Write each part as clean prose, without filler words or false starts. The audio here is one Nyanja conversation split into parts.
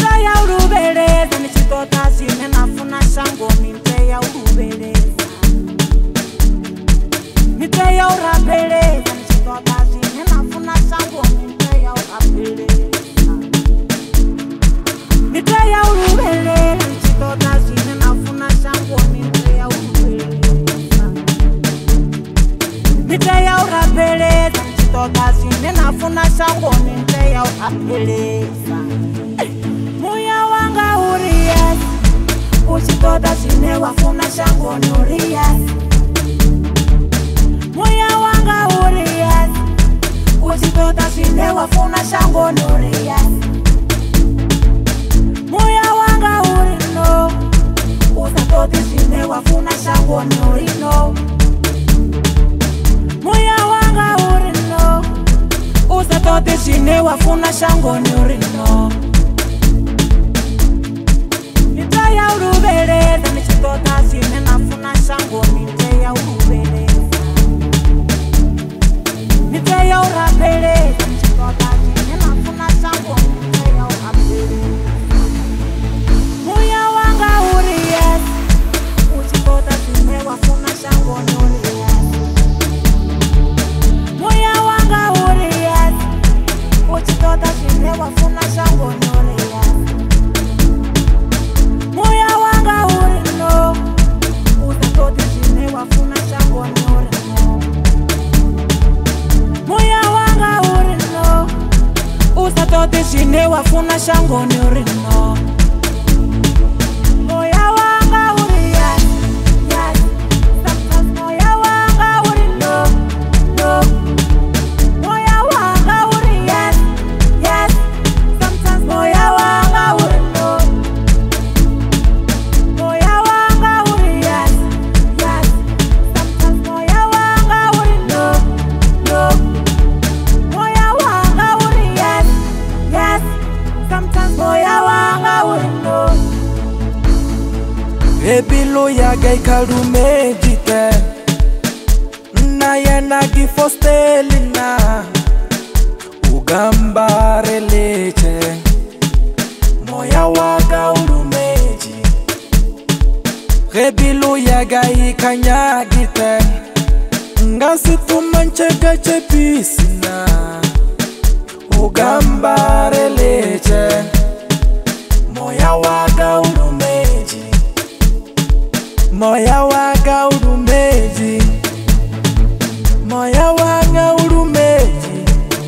Niteya urubeleza nichitota zine nafuna shango niteya urubeleza. Niteya urabeleza nichitota zine nafuna shango niteya urabeleza. Niteya urubeleza nichitota zine nafuna shango niteya urubeleza. Niteya urabeleza nichitota zine nafuna shango niteya urabeleza. Moya wanga uriyas, uchitoda zine wafuna shango nuriyas. Moya wanga uriyas, uchitoda zine wafuna shango nuriyas. Moya wanga urino, usatoti zine wafuna shango nurino. Moya wanga urino, usatoti zine wafuna shango nurino. Niteya urubeleza nichitota zine nafuna shango niteya urubeleza. Niteya urabeleza nichitota zine nafuna shango niteya urabeleza. Moya wanga uriyas, uchitota zine wafuna shango nuriyas. Moya wanga uriyas, uchitota zine wafuna shango nuriyas. Moya wanga urino, usatoti zine wafuna shango nurino. Moya wanga urino, usatoti zine wafuna shango nurino. Moya wanga uriyas, yes. Sometimes moya wanga urino, no. Moya wanga uriyas, yes. Sometimes moya wanga urino. Moya wanga uriyas, yes. Sometimes moya wanga urino, no. Moya wanga uriyas, yes. Sometimes moya wanga urino. Ebilo ya gai kalume jite na yena gifostelina ugambare leche moya waga ulumeji. Ebilo ya gai kanyagite ngasitu manchega chepisina ugambare leche moya waga ulumeji. Moya waga urumeji, moya waga urumeji,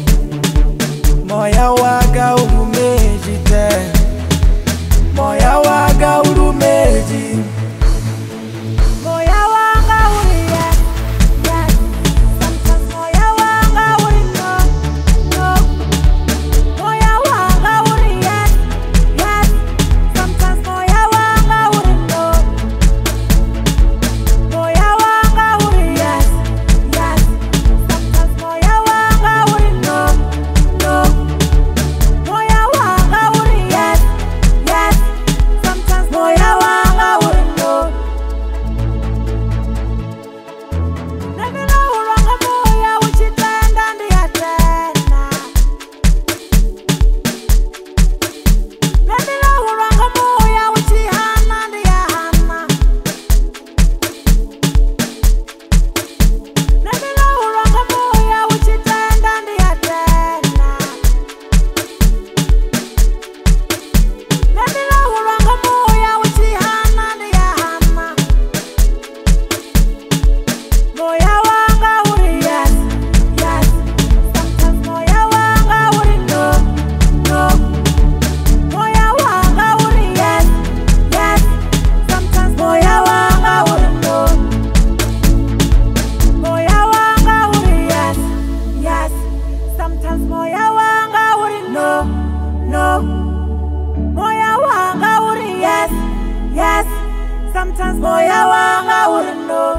moya waga urumeji te, moya waga urumeji. Moya wanga uriyas, yes. Sometimes moya wanga urino, no. Moya wanga uriyas, yes. Sometimes moya wanga urino. Moya wanga uriyas, yes. Sometimes moya wanga urino, no. Moya wanga uriyas, yes. Sometimes moya wanga urino. Nemila uranga moya uchitenda ndiyatena. Nemila uranga moya uchihana ndiyahana. Nemila uranga moya uchitenda ndiyatena. Nemila uranga moya uchihana ndiyahana. Moya wanga uriyas, yes. Sometimes moya wanga urino, no. Moya wanga uriyas, yes. Sometimes moya wanga urino. Moya wanga uriyas, yes. Sometimes moya wanga urino, no. Moya wanga uriyas, yes. Sometimes moya wanga urino.